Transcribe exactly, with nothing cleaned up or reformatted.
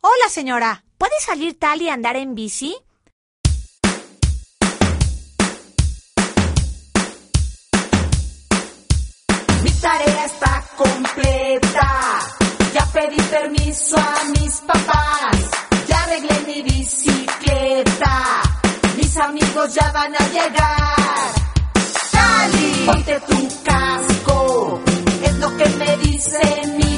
Hola, señora. ¿Puede salir tal y andar en bici? Mi tarea está completa. Ya pedí permiso a mis papás. Ya arreglé mi bicicleta. Mis amigos ya van a llegar. ¡Cali! Ponte tu casco. Es lo que me dice mi